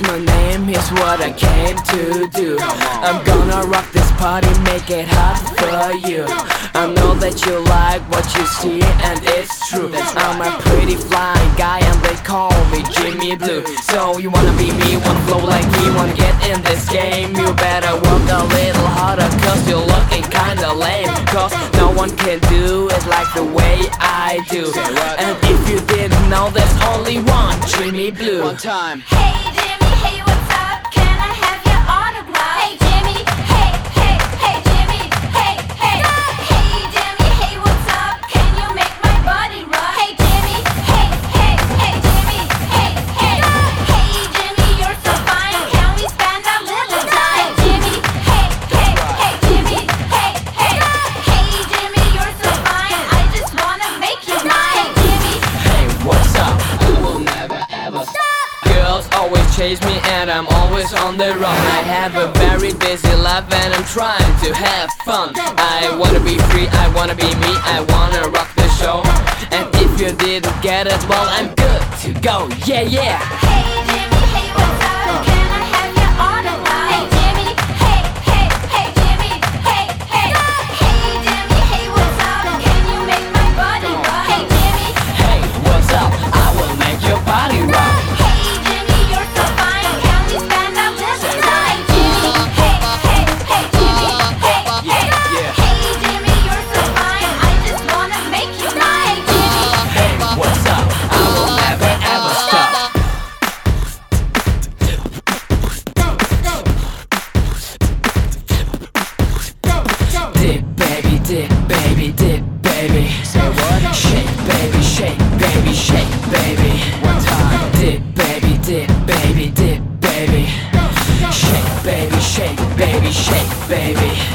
what's my name, here's what I came to do. I'm gonna rock this party, make it hot for you. I know that you like what you see, and it's true. I'm a pretty fly guy and they call me Jimmy Blue. So you wanna be me, wanna flow like me, wanna get in this game, you better work a little harder, cause you're looking kinda lame. Cause no one can do it like the way I do. And if you didn't know, there's only one Jimmy Blue. One time. Hey Jimmy, hey what's up? Can I have your autograph? Hey Jimmy, hey, hey, hey Jimmy, hey, hey. Hey Jimmy, hey what's up? Can you make my body rock? Hey Jimmy, hey, hey, hey Jimmy, hey, hey. Hey Jimmy, you're so fine. Can we spend a little time? Hey Jimmy, hey, hey, hey Jimmy, hey, hey. Hey Jimmy, you're so fine. I just wanna make you mine. Hey Jimmy, Hey, what's up? I will never ever stop. Girls always chase me and I'm always on the run. I have a very busy life and I'm trying to have fun. I wanna be free, I wanna be me, I wanna rock the show. And if you didn't get it, well, I'm good to go, yeah, yeah. hey Jimmy, hey what's up? Can I have your autograph? Hey Jimmy, hey, hey, hey Jimmy, hey, hey. Hey Jimmy, hey what's up? Can you make my body rock? Hey Jimmy, Hey, what's up? I will make your body rock. hey Jimmy, you're so fine. Can we spend a little time? Jimmy, hey, hey, hey Jimmy, hey, hey. Hey Jimmy, you're so fine. I just wanna make you mine. Jimmy, Hey, what's up? I will never ever stop. Dip, baby, dip, baby, dip, baby. Say what? Shake, baby, shake, baby, shake, baby. One time. Dip, baby, dip, baby, dip, baby. Shake, baby, shake, baby, shake, baby.